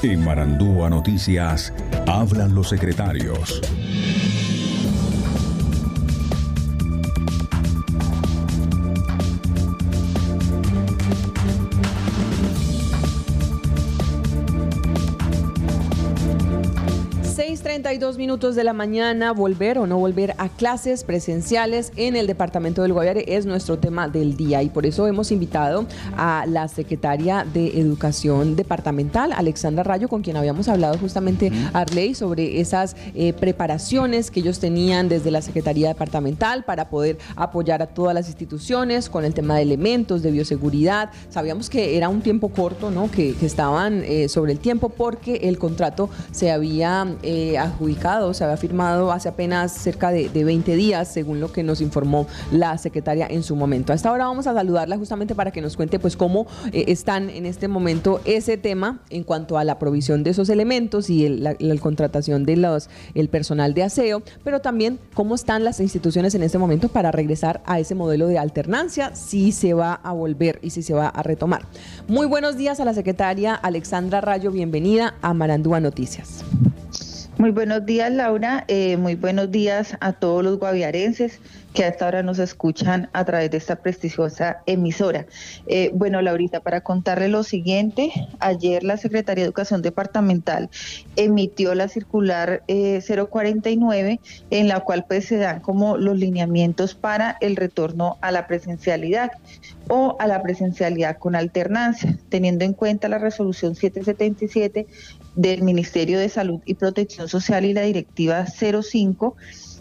En Marandúa Noticias, hablan los secretarios. Minutos de la mañana, volver o no volver a clases presenciales en el departamento del Guaviare es nuestro tema del día, y por eso hemos invitado a la secretaria de Educación Departamental, Alexandra Rayo, con quien habíamos hablado justamente, Arley, sobre esas preparaciones que ellos tenían desde la Secretaría Departamental para poder apoyar a todas las instituciones con el tema de elementos de bioseguridad. Sabíamos que era un tiempo corto, ¿no? que estaban sobre el tiempo porque el contrato se había adjudicado, se había firmado hace apenas cerca de 20 días, según lo que nos informó la secretaria en su momento. A esta hora vamos a saludarla justamente para que nos cuente pues cómo están en este momento ese tema en cuanto a la provisión de esos elementos y la contratación de el personal de aseo, pero también cómo están las instituciones en este momento para regresar a ese modelo de alternancia, si se va a volver y si se va a retomar. Muy buenos días a la secretaria Alexandra Rayo, bienvenida a Marandúa Noticias. Muy buenos días, Laura, muy buenos días a todos los guaviarenses que a esta hora nos escuchan a través de esta prestigiosa emisora. Bueno, Laurita, para contarle lo siguiente, ayer la Secretaría de Educación Departamental emitió la circular 049, en la cual pues se dan como los lineamientos para el retorno a la presencialidad o a la presencialidad con alternancia, teniendo en cuenta la resolución 777 del Ministerio de Salud y Protección Social y la Directiva 05,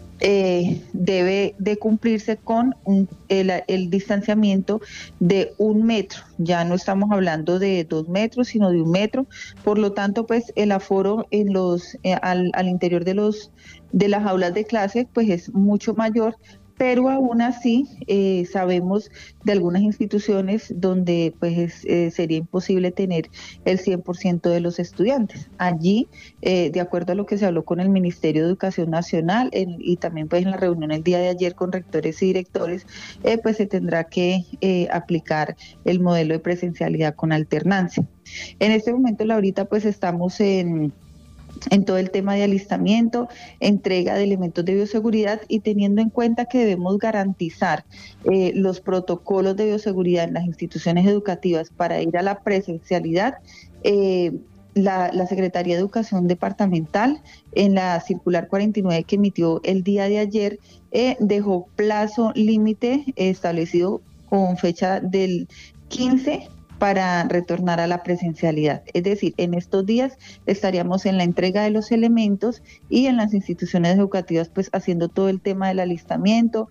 debe de cumplirse con el distanciamiento de 1 metro. Ya no estamos hablando de 2 metros, sino de 1 metro. Por lo tanto, pues el aforo en al interior de las aulas de clase pues es mucho mayor. Pero aún así sabemos de algunas instituciones donde pues sería imposible tener el 100% de los estudiantes. Allí, de acuerdo a lo que se habló con el Ministerio de Educación Nacional y también pues en la reunión el día de ayer con rectores y directores, pues se tendrá que aplicar el modelo de presencialidad con alternancia. En este momento, Laurita, pues estamos en todo el tema de alistamiento, entrega de elementos de bioseguridad, y teniendo en cuenta que debemos garantizar los protocolos de bioseguridad en las instituciones educativas para ir a la presencialidad, la Secretaría de Educación Departamental, en la circular 49 que emitió el día de ayer, dejó plazo límite establecido con fecha del 15 para retornar a la presencialidad. Es decir, en estos días estaríamos en la entrega de los elementos y en las instituciones educativas pues haciendo todo el tema del alistamiento,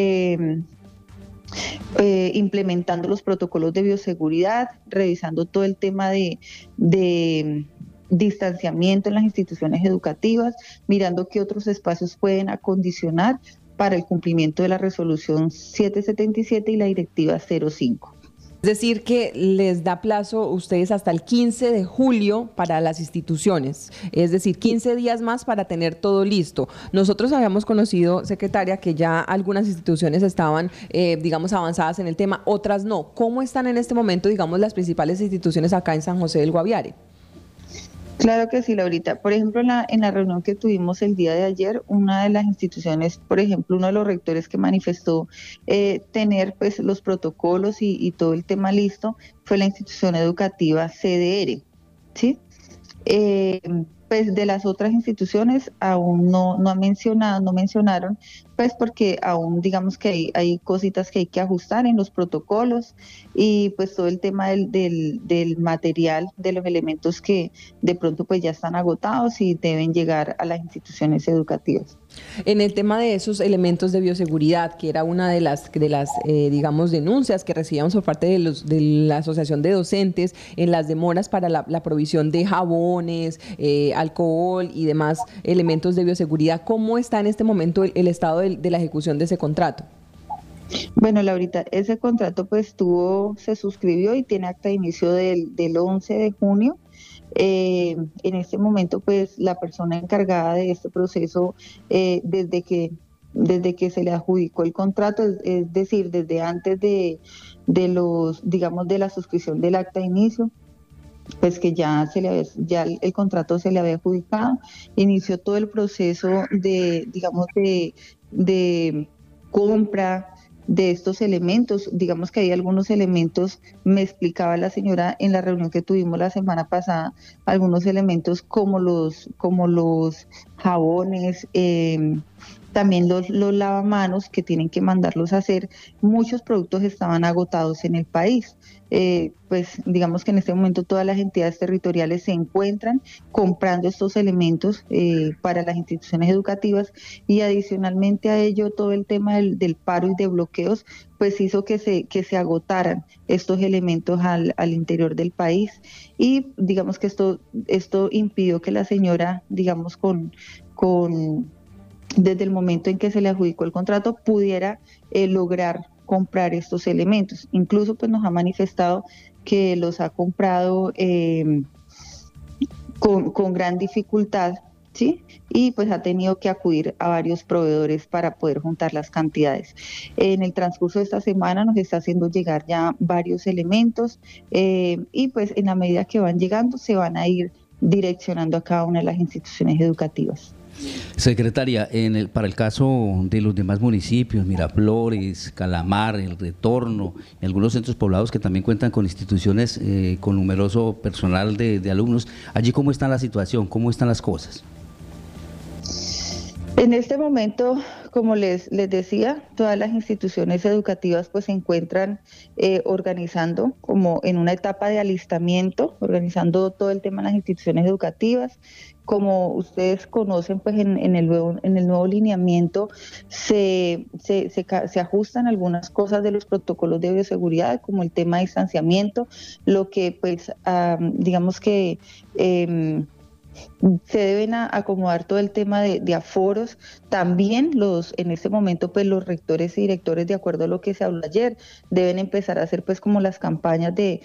implementando los protocolos de bioseguridad, revisando todo el tema de distanciamiento en las instituciones educativas, mirando qué otros espacios pueden acondicionar para el cumplimiento de la resolución 777 y la directiva 05. Es decir, que les da plazo ustedes hasta el 15 de julio para las instituciones, es decir, 15 días más para tener todo listo. Nosotros habíamos conocido, secretaria, que ya algunas instituciones estaban, digamos, avanzadas en el tema, otras no. ¿Cómo están en este momento, digamos, las principales instituciones acá en San José del Guaviare? Claro que sí, Laurita. Por ejemplo, en la reunión que tuvimos el día de ayer, una de las instituciones, por ejemplo, uno de los rectores que manifestó tener pues los protocolos y todo el tema listo fue la institución educativa CDR, ¿sí? Pues de las otras instituciones aún no mencionaron, pues porque aún digamos que hay cositas que hay que ajustar en los protocolos y pues todo el tema del material, de los elementos que de pronto pues ya están agotados y deben llegar a las instituciones educativas. En el tema de esos elementos de bioseguridad, que era una de las digamos, denuncias que recibíamos por parte de la Asociación de Docentes en las demoras para la provisión de jabones, alcohol y demás elementos de bioseguridad, ¿cómo está en este momento el estado de la ejecución de ese contrato? Bueno, Laurita, ese contrato pues se suscribió y tiene acta de inicio del 11 de junio. En este momento pues la persona encargada de este proceso desde que se le adjudicó el contrato, es decir, desde antes de la suscripción del acta de inicio, pues que ya el contrato se le había adjudicado, inició todo el proceso de, digamos, de compra de estos elementos. Digamos que hay algunos elementos, me explicaba la señora en la reunión que tuvimos la semana pasada, algunos elementos como los jabones, también los lavamanos que tienen que mandarlos a hacer. Muchos productos estaban agotados en el país. Pues digamos que en este momento todas las entidades territoriales se encuentran comprando estos elementos para las instituciones educativas, y adicionalmente a ello todo el tema del paro y de bloqueos pues hizo que se agotaran estos elementos al interior del país, y digamos que esto impidió que la señora, digamos, desde el momento en que se le adjudicó el contrato, pudiera lograr comprar estos elementos. Incluso pues nos ha manifestado que los ha comprado con gran dificultad, ¿sí? Y pues ha tenido que acudir a varios proveedores para poder juntar las cantidades. En el transcurso de esta semana nos está haciendo llegar ya varios elementos, y pues en la medida que van llegando se van a ir direccionando a cada una de las instituciones educativas. Secretaria, para el caso de los demás municipios, Miraflores, Calamar, El Retorno, y algunos centros poblados que también cuentan con instituciones con numeroso personal de alumnos, allí ¿cómo está la situación? ¿Cómo están las cosas? En este momento, como les decía, todas las instituciones educativas pues se encuentran organizando como en una etapa de alistamiento, organizando todo el tema de las instituciones educativas. Como ustedes conocen, pues en el nuevo lineamiento se ajustan algunas cosas de los protocolos de bioseguridad, como el tema de distanciamiento, lo que pues digamos que se deben acomodar todo el tema de aforos. También en este momento pues los rectores y directores, de acuerdo a lo que se habló ayer, deben empezar a hacer pues como las campañas de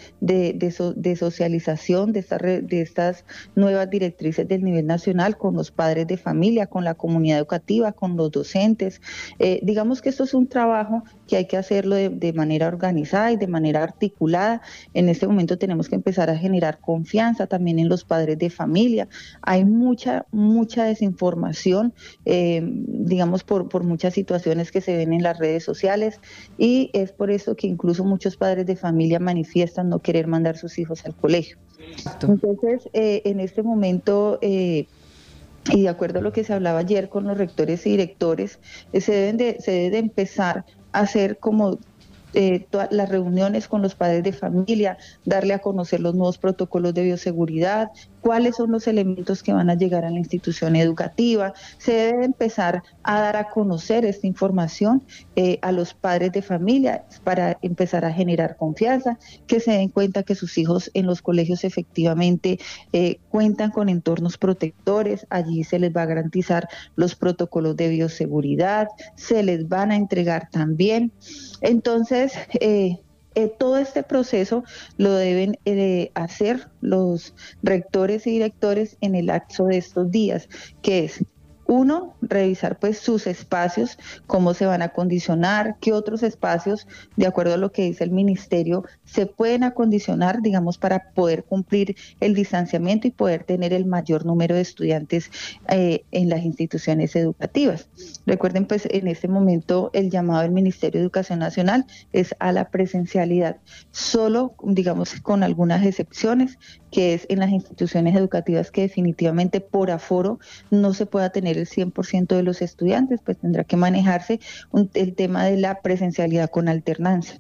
socialización de estas nuevas directrices del nivel nacional con los padres de familia, con la comunidad educativa, con los docentes. Digamos que esto es un trabajo que hay que hacerlo de manera organizada y de manera articulada. En este momento tenemos que empezar a generar confianza también en los padres de familia. Hay mucha desinformación, digamos, por muchas situaciones que se ven en las redes sociales, y es por eso que incluso muchos padres de familia manifiestan no querer mandar sus hijos al colegio. Entonces, en este momento, y de acuerdo a lo que se hablaba ayer con los rectores y directores, se debe de empezar a hacer como todas las reuniones con los padres de familia, darle a conocer los nuevos protocolos de bioseguridad, cuáles son los elementos que van a llegar a la institución educativa. Se debe empezar a dar a conocer esta información a los padres de familia para empezar a generar confianza, que se den cuenta que sus hijos en los colegios efectivamente cuentan con entornos protectores. Allí se les va a garantizar los protocolos de bioseguridad, se les van a entregar también. Entonces, todo este proceso lo deben hacer los rectores y directores en el lapso de estos días, que es: uno, revisar pues sus espacios, cómo se van a acondicionar, qué otros espacios, de acuerdo a lo que dice el ministerio, se pueden acondicionar, digamos, para poder cumplir el distanciamiento y poder tener el mayor número de estudiantes en las instituciones educativas. Recuerden, pues en este momento el llamado del Ministerio de Educación Nacional es a la presencialidad, solo, digamos, con algunas excepciones, que es en las instituciones educativas que definitivamente por aforo no se pueda tener el 100% de los estudiantes, pues tendrá que manejarse el tema de la presencialidad con alternancia.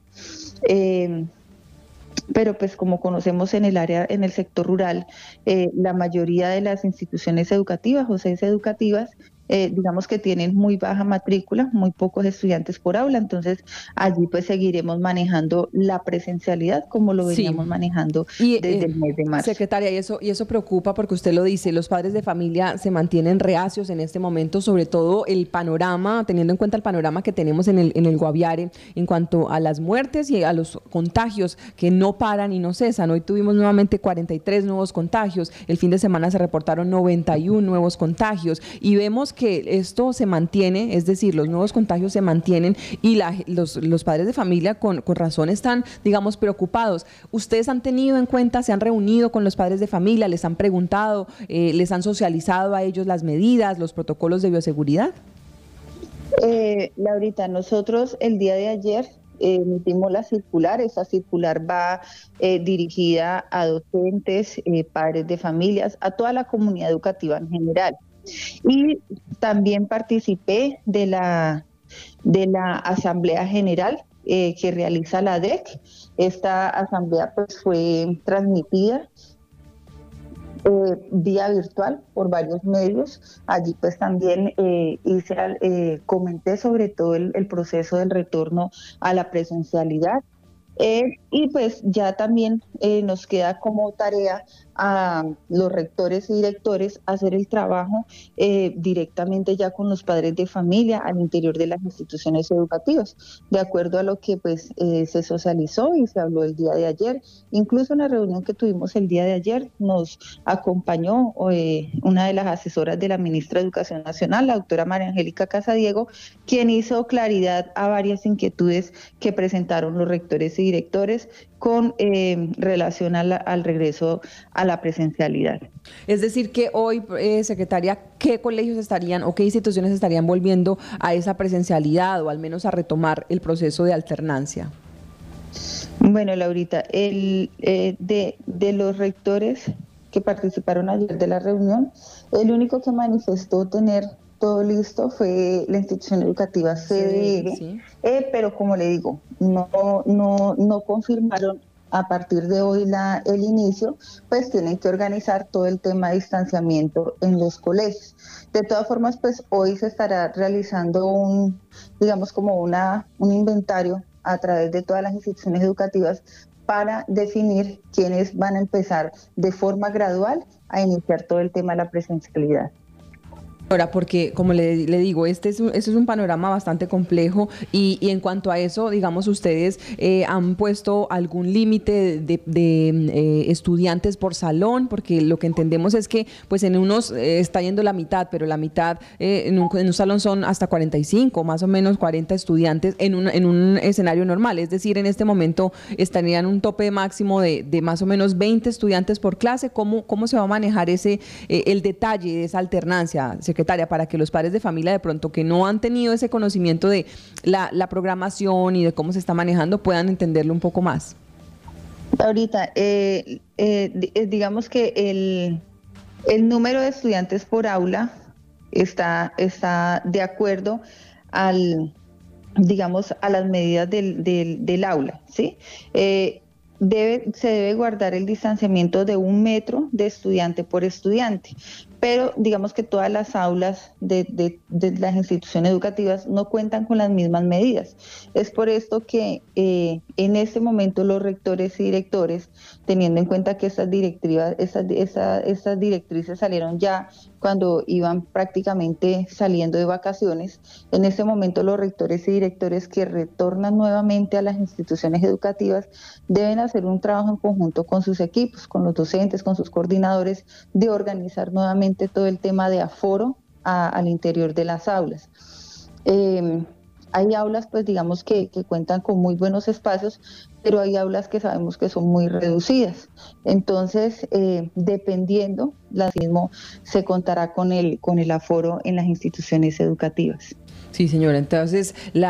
Pero pues como conocemos en el sector rural, la mayoría de las instituciones educativas o sedes educativas, digamos que tienen muy baja matrícula, muy pocos estudiantes por aula, entonces allí pues seguiremos manejando la presencialidad como lo veníamos manejando desde el mes de marzo. Secretaria, y eso preocupa porque usted lo dice, los padres de familia se mantienen reacios en este momento, sobre todo el panorama, teniendo en cuenta el panorama que tenemos en el Guaviare en cuanto a las muertes y a los contagios que no paran y no cesan. Hoy tuvimos nuevamente 43 nuevos contagios, el fin de semana se reportaron 91 nuevos contagios, y vemos que esto se mantiene, es decir, los nuevos contagios se mantienen y los padres de familia con razón están, digamos, preocupados. ¿Ustedes han tenido en cuenta, se han reunido con los padres de familia, les han preguntado, les han socializado a ellos las medidas, los protocolos de bioseguridad? Laurita, nosotros el día de ayer emitimos la circular. Esa circular va dirigida a docentes, padres de familias, a toda la comunidad educativa en general. Y también participé de la Asamblea General que realiza la DEC. Esta asamblea pues fue transmitida vía virtual por varios medios. Allí pues también comenté sobre todo el proceso del retorno a la presencialidad. Y pues ya también nos queda como tarea a los rectores y directores hacer el trabajo directamente ya con los padres de familia al interior de las instituciones educativas, de acuerdo a lo que pues se socializó y se habló el día de ayer. Incluso en la reunión que tuvimos el día de ayer nos acompañó una de las asesoras de la ministra de Educación Nacional, la doctora María Angélica Casadiego, quien hizo claridad a varias inquietudes que presentaron los rectores y directores con relación al regreso a la presencialidad. Es decir, que hoy, secretaria, ¿qué colegios estarían o qué instituciones estarían volviendo a esa presencialidad o al menos a retomar el proceso de alternancia? Bueno, Laurita, de los rectores que participaron ayer de la reunión, el único que manifestó tener todo listo fue la institución educativa CDR, sí. Pero como le digo, no confirmaron a partir de hoy el inicio, pues tienen que organizar todo el tema de distanciamiento en los colegios. De todas formas, pues hoy se estará realizando un inventario a través de todas las instituciones educativas para definir quiénes van a empezar de forma gradual a iniciar todo el tema de la presencialidad. Ahora, porque como le digo, este es un panorama bastante complejo y en cuanto a eso, digamos, ustedes han puesto algún límite de estudiantes por salón, porque lo que entendemos es que pues en unos está yendo la mitad, pero la mitad en un salón son hasta 45, más o menos 40 estudiantes en un escenario normal, es decir, en este momento estarían un tope máximo de más o menos 20 estudiantes por clase. ¿Cómo se va a manejar el detalle de esa alternancia, secretaria, para que los padres de familia de pronto que no han tenido ese conocimiento de la programación y de cómo se está manejando puedan entenderlo un poco más? Ahorita, digamos que el número de estudiantes por aula está de acuerdo a las medidas del aula, ¿sí? Se debe guardar el distanciamiento de 1 metro de estudiante por estudiante, pero digamos que todas las aulas de las instituciones educativas no cuentan con las mismas medidas. Es por esto que en este momento los rectores y directores, teniendo en cuenta que estas directrices salieron ya cuando iban prácticamente saliendo de vacaciones, en este momento los rectores y directores que retornan nuevamente a las instituciones educativas deben hacer un trabajo en conjunto con sus equipos, con los docentes, con sus coordinadores, de organizar nuevamente todo el tema de aforo al interior de las aulas. Hay aulas, pues digamos que cuentan con muy buenos espacios, pero hay aulas que sabemos que son muy reducidas. Entonces, dependiendo, mismo se contará con el aforo en las instituciones educativas. Sí, señora. Entonces,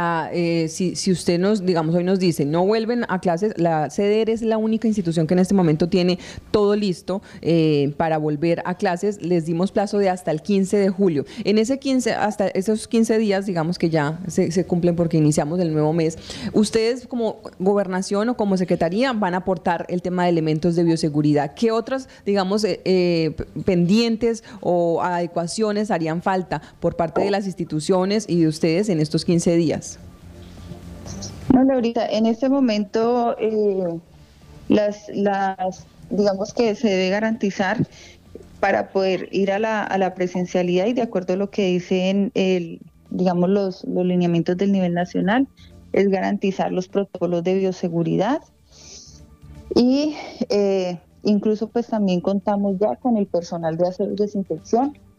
si usted hoy nos dice, no vuelven a clases, la CDR es la única institución que en este momento tiene todo listo para volver a clases. Les dimos plazo de hasta el 15 de julio. Hasta esos 15 días, digamos que ya se cumplen porque iniciamos el nuevo mes. Ustedes como gobernación o como secretaría van a aportar el tema de elementos de bioseguridad. ¿Qué otras, digamos, pendientes o adecuaciones harían falta por parte de las instituciones y de ustedes en estos 15 días? No, Laurita, en este momento digamos que se debe garantizar para poder ir a la presencialidad, y de acuerdo a lo que dicen los lineamientos del nivel nacional, es garantizar los protocolos de bioseguridad y incluso pues también contamos ya con el personal de aseo y desinfección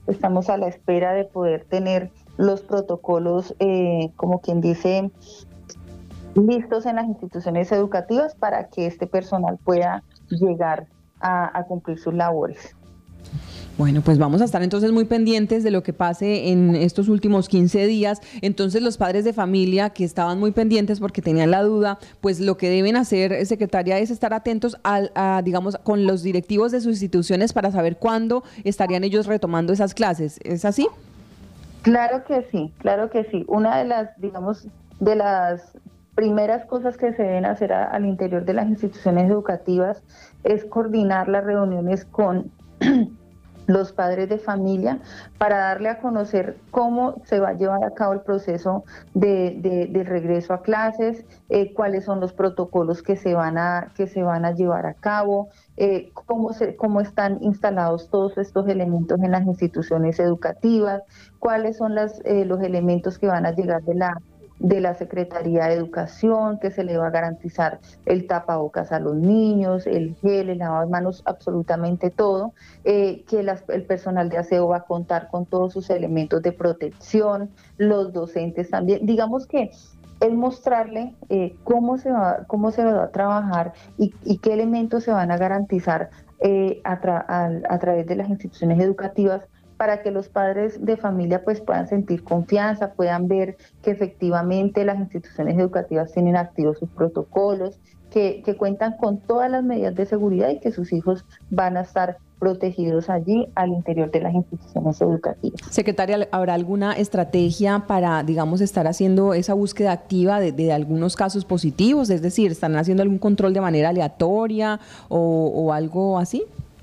estamos a la espera de poder tener los protocolos, como quien dice, listos en las instituciones educativas para que este personal pueda llegar a cumplir sus labores. Bueno, pues vamos a estar entonces muy pendientes de lo que pase en estos últimos 15 días. Entonces los padres de familia que estaban muy pendientes porque tenían la duda, pues lo que deben hacer, secretaria, es estar atentos digamos, con los directivos de sus instituciones para saber cuándo estarían ellos retomando esas clases. ¿Es así? Claro que sí, claro que sí. Una de las, digamos, de las primeras cosas que se deben hacer al interior de las instituciones educativas es coordinar las reuniones con los padres de familia para darle a conocer cómo se va a llevar a cabo el proceso de regreso a clases, cuáles son los protocolos que se van a llevar a cabo, cómo están instalados todos estos elementos en las instituciones educativas, cuáles son los elementos que van a llegar de la Secretaría de Educación, que se le va a garantizar el tapabocas a los niños, el gel, el lavado de manos, absolutamente todo, que el personal de aseo va a contar con todos sus elementos de protección, los docentes también. Digamos que es mostrarle cómo se va a trabajar y qué elementos se van a garantizar a través de las instituciones educativas, para que los padres de familia pues puedan sentir confianza, puedan ver que efectivamente las instituciones educativas tienen activos sus protocolos, que cuentan con todas las medidas de seguridad y que sus hijos van a estar protegidos allí al interior de las instituciones educativas. Secretaria, ¿habrá alguna estrategia para, digamos, estar haciendo esa búsqueda activa de algunos casos positivos? Es decir, ¿están haciendo algún control de manera aleatoria o algo así?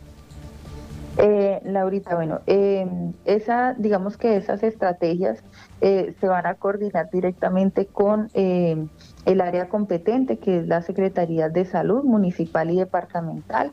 Laurita, bueno, digamos que esas estrategias se van a coordinar directamente con el área competente, que es la Secretaría de Salud Municipal y Departamental,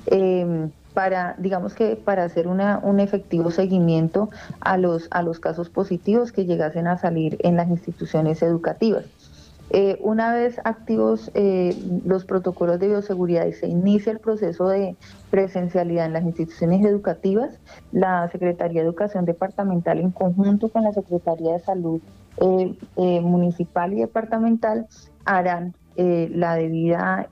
para hacer un efectivo seguimiento a los casos positivos que llegasen a salir en las instituciones educativas. Una vez activos los protocolos de bioseguridad y se inicia el proceso de presencialidad en las instituciones educativas, la Secretaría de Educación Departamental, en conjunto con la Secretaría de Salud Municipal y Departamental, harán la debida,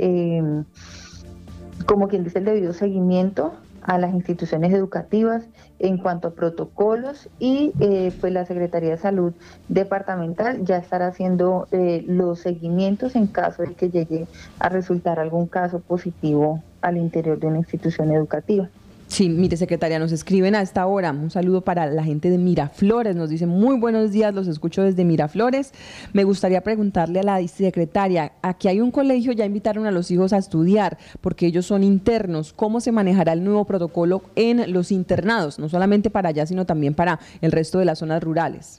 como quien dice, el debido seguimiento a las instituciones educativas en cuanto a protocolos y pues la Secretaría de Salud Departamental ya estará haciendo los seguimientos en caso de que llegue a resultar algún caso positivo al interior de una institución educativa. Sí, mire, secretaria, nos escriben a esta hora. Un saludo para la gente de Miraflores. Nos dicen muy buenos días, los escucho desde Miraflores. Me gustaría preguntarle a la secretaria, aquí hay un colegio, ya invitaron a los hijos a estudiar porque ellos son internos. ¿Cómo se manejará el nuevo protocolo en los internados? No solamente para allá, sino también para el resto de las zonas rurales.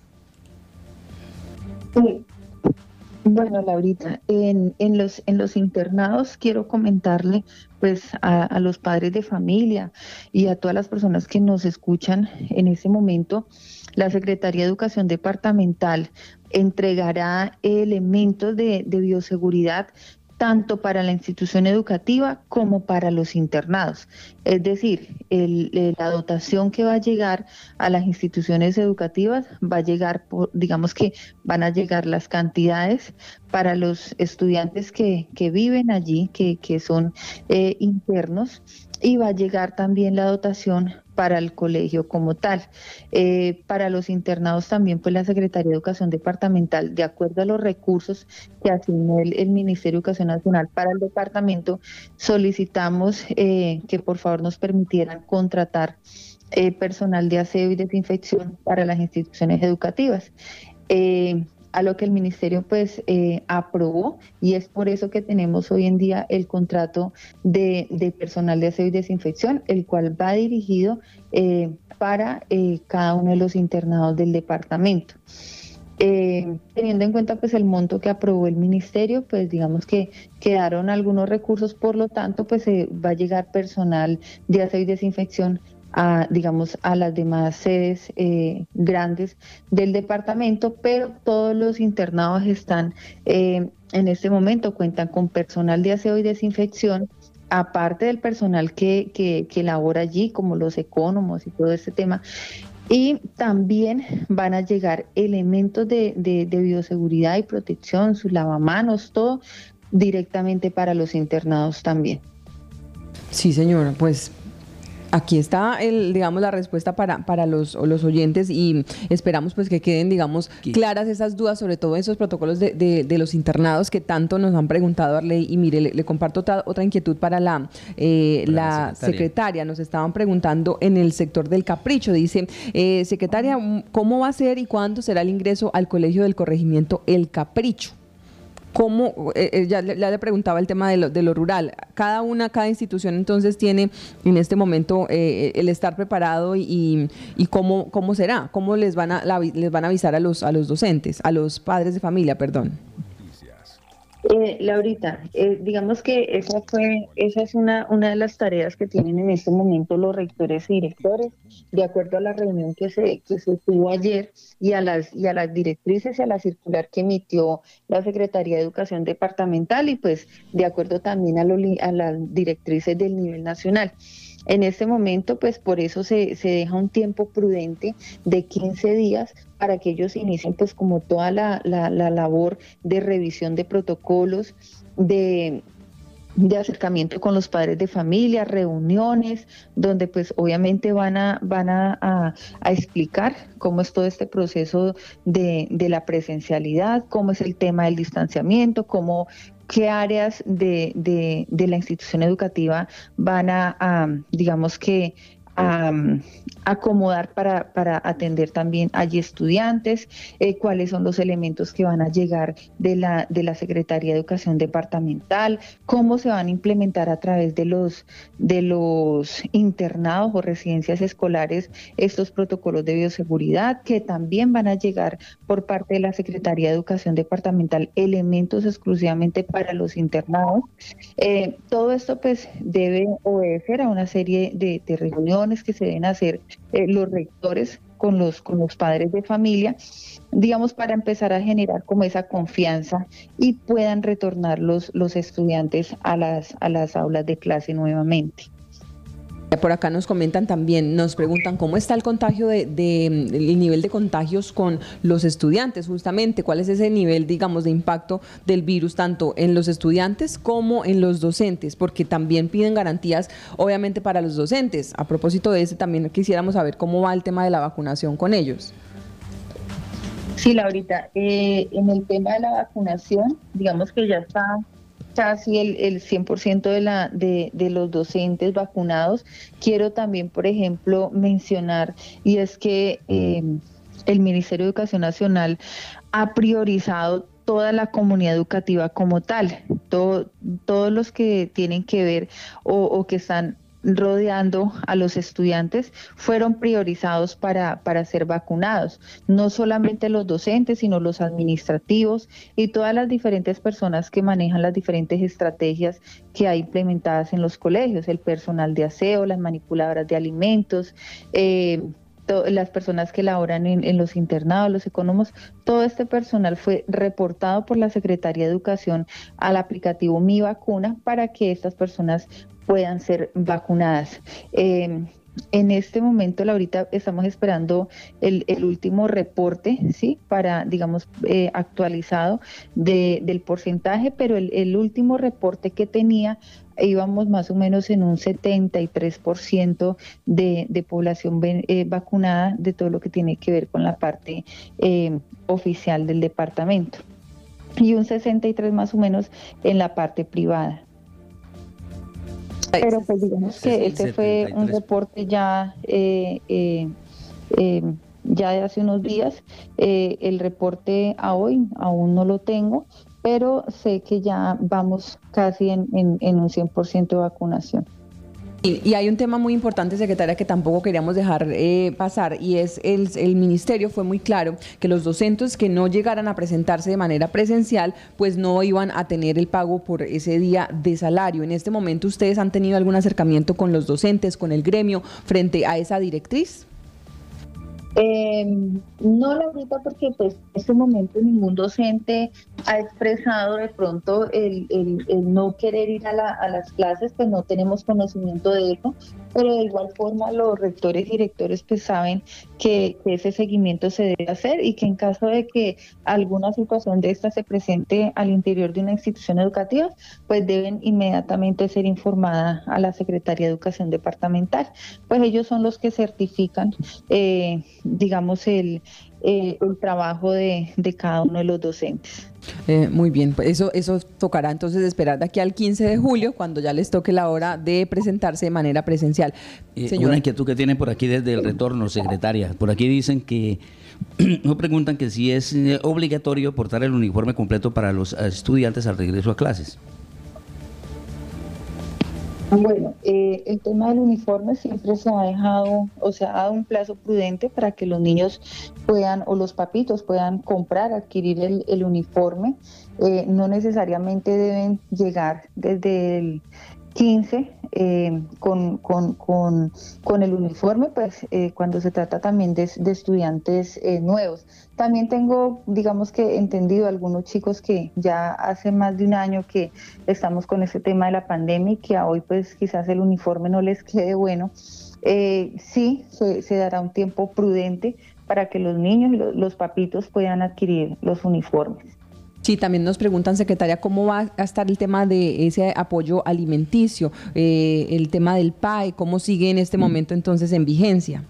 Sí. Bueno, Laurita, en los internados quiero comentarle pues a los padres de familia y a todas las personas que nos escuchan en ese momento. La Secretaría de Educación Departamental entregará elementos de bioseguridad tanto para la institución educativa como para los internados. Es decir, la dotación que va a llegar a las instituciones educativas va a llegar, digamos que van a llegar las cantidades para los estudiantes que viven allí, que son internos, y va a llegar también la dotación para el colegio como tal. Para los internados también, pues la Secretaría de Educación Departamental, de acuerdo a los recursos que asignó el Ministerio de Educación Nacional para el departamento, solicitamos que por favor nos permitieran contratar personal de aseo y desinfección para las instituciones educativas. A lo que el ministerio pues aprobó, y es por eso que tenemos hoy en día el contrato de personal de aseo y desinfección, el cual va dirigido para cada uno de los internados del departamento. Teniendo en cuenta pues el monto que aprobó el ministerio, pues digamos que quedaron algunos recursos, por lo tanto pues va a llegar personal de aseo y desinfección a las demás sedes grandes del departamento, pero todos los internados están en este momento, cuentan con personal de aseo y desinfección, aparte del personal que labora allí, como los ecónomos y todo este tema. Y también van a llegar elementos de bioseguridad y protección, sus lavamanos, todo directamente para los internados también. Sí, señora, pues aquí está digamos, la respuesta para los oyentes y esperamos pues que queden, digamos, claras esas dudas, sobre todo esos protocolos de los internados que tanto nos han preguntado, Arley. Y mire, le comparto otra inquietud para la secretaria. Nos estaban preguntando en el sector del Capricho, dice, secretaria, ¿cómo va a ser y cuándo será el ingreso al colegio del corregimiento El Capricho? ¿Cómo? Ya le preguntaba el tema de lo rural. Cada institución entonces tiene en este momento el estar preparado y cómo será, cómo les van a avisar a los docentes, a los padres de familia, perdón. Laurita, digamos que esa es una de las tareas que tienen en este momento los rectores y directores, de acuerdo a la reunión que se tuvo ayer y a las directrices y a la circular que emitió la Secretaría de Educación Departamental y pues de acuerdo también a las directrices del nivel nacional. En este momento, pues por eso se deja un tiempo prudente de 15 días para que ellos inicien pues como toda la labor de revisión de protocolos, de acercamiento con los padres de familia, reuniones, donde pues obviamente van a explicar cómo es todo este proceso de la presencialidad, cómo es el tema del distanciamiento, qué áreas de la institución educativa van digamos que acomodar para atender también allí estudiantes, cuáles son los elementos que van a llegar de la Secretaría de Educación Departamental, cómo se van a implementar a través de los internados o residencias escolares estos protocolos de bioseguridad, que también van a llegar por parte de la Secretaría de Educación Departamental elementos exclusivamente para los internados. Todo esto pues debe obedecer a una serie de reuniones que se deben hacer los rectores con los padres de familia, digamos, para empezar a generar como esa confianza y puedan retornar los estudiantes a las aulas de clase nuevamente. Por acá nos comentan también, nos preguntan cómo está el contagio el nivel de contagios con los estudiantes, justamente, cuál es ese nivel, digamos, de impacto del virus tanto en los estudiantes como en los docentes, porque también piden garantías, obviamente, para los docentes. A propósito de ese, también quisiéramos saber cómo va el tema de la vacunación con ellos. Sí, Laurita, en el tema de la vacunación, digamos que ya está casi el 100% de los docentes vacunados. Quiero también, por ejemplo, mencionar, y es que el Ministerio de Educación Nacional ha priorizado toda la comunidad educativa como tal, todos los que tienen que ver o que están rodeando a los estudiantes fueron priorizados para ser vacunados, no solamente los docentes, sino los administrativos y todas las diferentes personas que manejan las diferentes estrategias que hay implementadas en los colegios, el personal de aseo, las manipuladoras de alimentos, las personas que laboran en los internados, los ecónomos, todo este personal fue reportado por la Secretaría de Educación al aplicativo Mi Vacuna para que estas personas puedan ser vacunadas. En este momento, Laurita, estamos esperando el último reporte, ¿sí? Para, digamos, actualizado del porcentaje, pero el último reporte que tenía íbamos más o menos en un 73% de población vacunada de todo lo que tiene que ver con la parte oficial del departamento y un 63% más o menos en la parte privada. Pero pues digamos que este fue un reporte ya ya de hace unos días. El reporte a hoy aún no lo tengo, pero sé que ya vamos casi en un 100% de vacunación. Y hay un tema muy importante, secretaria, que tampoco queríamos dejar pasar, y es el ministerio fue muy claro que los docentes que no llegaran a presentarse de manera presencial, pues no iban a tener el pago por ese día de salario. En este momento, ¿ustedes han tenido algún acercamiento con los docentes, con el gremio, frente a esa directriz? No, Laurita, porque pues en este momento ningún docente ha expresado de pronto el no querer ir a las clases, pues no tenemos conocimiento de eso, pero de igual forma los rectores y directores pues saben que ese seguimiento se debe hacer y que en caso de que alguna situación de esta se presente al interior de una institución educativa, pues deben inmediatamente ser informada a la Secretaría de Educación Departamental, pues ellos son los que certifican, digamos, el trabajo de cada uno de los docentes. Muy bien, pues eso tocará entonces esperar de aquí al 15 de julio, cuando ya les toque la hora de presentarse de manera presencial. Una inquietud que tienen por aquí desde el retorno, secretaria. Por aquí dicen que, nos preguntan que si es obligatorio portar el uniforme completo para los estudiantes al regreso a clases. Bueno, el tema del uniforme siempre se ha dejado, o sea, ha dado un plazo prudente para que los niños puedan, o los papitos puedan comprar, adquirir el uniforme. No necesariamente deben llegar desde el 15 con el uniforme, pues cuando se trata también de estudiantes nuevos. También tengo, digamos que entendido algunos chicos que ya hace más de un año que estamos con este tema de la pandemia y que a hoy pues quizás el uniforme no les quede bueno. Sí, se dará un tiempo prudente para que los niños y los papitos puedan adquirir los uniformes. Sí, también nos preguntan, secretaria, cómo va a estar el tema de ese apoyo alimenticio, el tema del PAE, cómo sigue en este momento entonces en vigencia.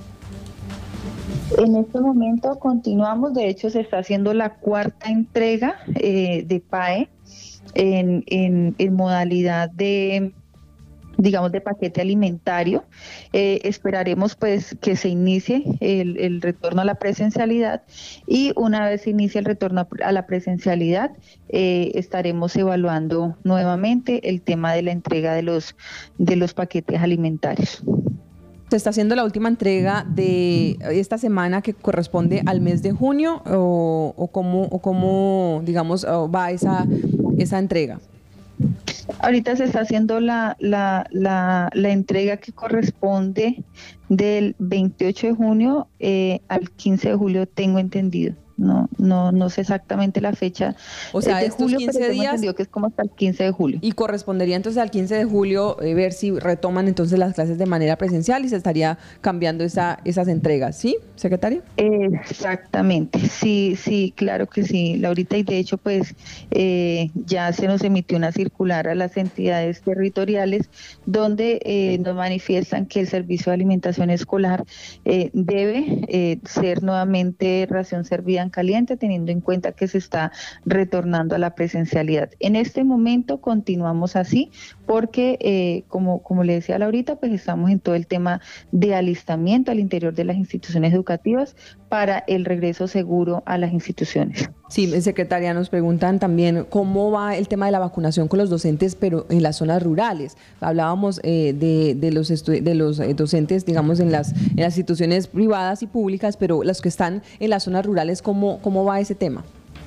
En este momento continuamos, de hecho se está haciendo la cuarta entrega de PAE en modalidad de, digamos, de paquete alimentario. Esperaremos pues que se inicie el retorno a la presencialidad y una vez se inicie el retorno a la presencialidad estaremos evaluando nuevamente el tema de la entrega de los paquetes alimentarios. ¿Se está haciendo la última entrega de esta semana que corresponde al mes de junio o cómo digamos, va esa entrega? Ahorita se está haciendo la entrega que corresponde del 28 de junio al 15 de julio, tengo entendido. No sé exactamente la fecha. O sea, de estos julio, 15 pero tengo días entendido que es como hasta el 15 de julio. Y correspondería entonces al 15 de julio ver si retoman entonces las clases de manera presencial y se estaría cambiando esas entregas, ¿sí, secretaria? Exactamente, sí, claro que sí, Laurita, y de hecho pues ya se nos emitió una circular a las entidades territoriales donde nos manifiestan que el servicio de alimentación escolar debe ser nuevamente ración servida en caliente, teniendo en cuenta que se está retornando a la presencialidad. En este momento continuamos así porque, como le decía Laurita, pues estamos en todo el tema de alistamiento al interior de las instituciones educativas para el regreso seguro a las instituciones. Sí, secretaria, nos preguntan también cómo va el tema de la vacunación con los docentes, pero en las zonas rurales. Hablábamos de los docentes, digamos, en las instituciones privadas y públicas, pero los que están en las zonas rurales, ¿cómo va ese tema?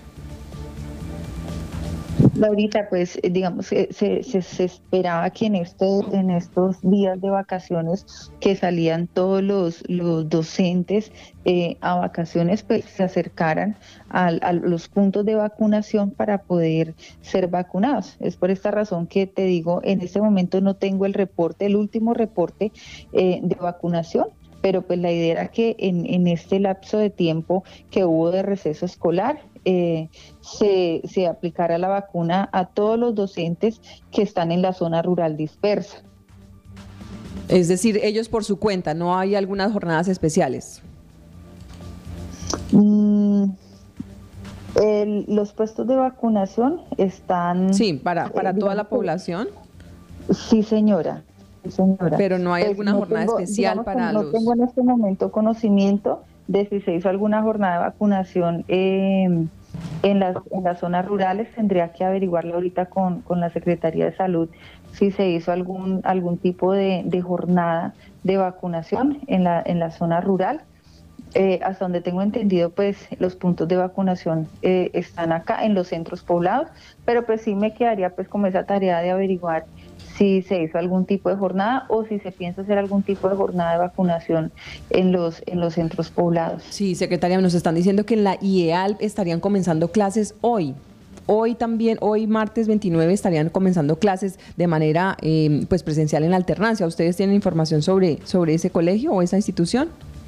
Laurita, pues digamos que se esperaba que en estos días de vacaciones que salían todos los docentes a vacaciones, pues se acercaran a los puntos de vacunación para poder ser vacunados. Es por esta razón que te digo, en este momento no tengo el último reporte de vacunación, pero pues la idea era que en este lapso de tiempo que hubo de receso escolar, se aplicara la vacuna a todos los docentes que están en la zona rural dispersa. Es decir, ellos por su cuenta, ¿no hay algunas jornadas especiales? Los puestos de vacunación están... Sí, para toda la población. Sí, señora. Pero no hay alguna jornada especial para los... No tengo en este momento conocimiento de si se hizo alguna jornada de vacunación en las zonas rurales. Tendría que averiguarlo ahorita con la Secretaría de Salud si se hizo algún tipo de jornada de vacunación en la zona rural. Hasta donde tengo entendido, pues los puntos de vacunación están acá en los centros poblados, pero pues sí me quedaría pues como esa tarea de averiguar si se hizo algún tipo de jornada o si se piensa hacer algún tipo de jornada de vacunación en los centros poblados. Sí, secretaria, nos están diciendo que en la IEAL estarían comenzando clases hoy. hoy también, hoy martes 29 estarían comenzando clases de manera pues presencial en alternancia. ¿Ustedes tienen información sobre ese colegio o esa institución?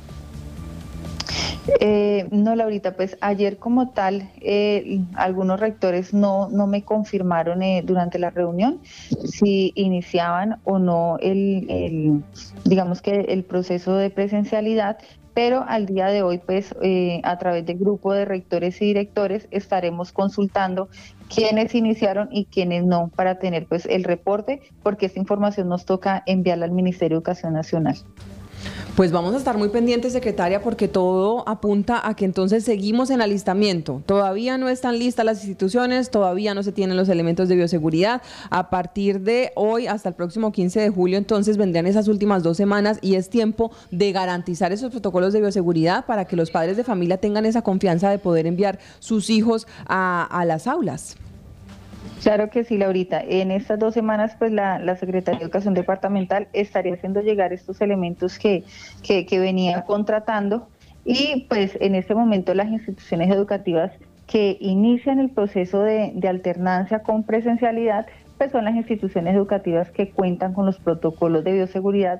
No, Laurita, pues ayer como tal, algunos rectores no me confirmaron durante la reunión si iniciaban o no digamos que el proceso de presencialidad, pero al día de hoy, pues a través del grupo de rectores y directores estaremos consultando quiénes iniciaron y quiénes no para tener pues el reporte, porque esta información nos toca enviarla al Ministerio de Educación Nacional. Pues vamos a estar muy pendientes, secretaria, porque todo apunta a que entonces seguimos en alistamiento. Todavía no están listas las instituciones, todavía no se tienen los elementos de bioseguridad. A partir de hoy hasta el próximo 15 de julio, entonces vendrán esas últimas 2 semanas y es tiempo de garantizar esos protocolos de bioseguridad para que los padres de familia tengan esa confianza de poder enviar sus hijos a las aulas. Claro que sí, Laurita. En estas 2 semanas, pues la Secretaría de Educación Departamental estaría haciendo llegar estos elementos que venía contratando y pues en este momento las instituciones educativas que inician el proceso de alternancia con presencialidad, pues son las instituciones educativas que cuentan con los protocolos de bioseguridad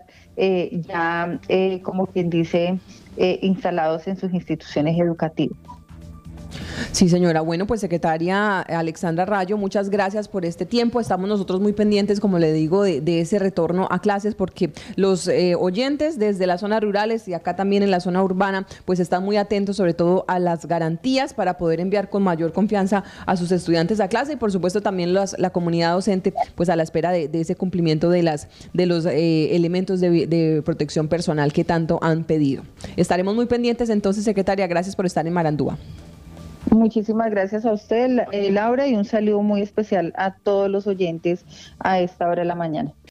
como quien dice, instalados en sus instituciones educativas. Sí, señora. Bueno, pues secretaria Alexandra Rayo, muchas gracias por este tiempo. Estamos nosotros muy pendientes, como le digo, de ese retorno a clases, porque los oyentes desde las zonas rurales y acá también en la zona urbana, pues están muy atentos sobre todo a las garantías para poder enviar con mayor confianza a sus estudiantes a clase y por supuesto también la comunidad docente, pues a la espera de ese cumplimiento de los elementos de protección personal que tanto han pedido. Estaremos muy pendientes entonces, secretaria. Gracias por estar en Marandúa. Muchísimas gracias a usted, Laura, y un saludo muy especial a todos los oyentes a esta hora de la mañana.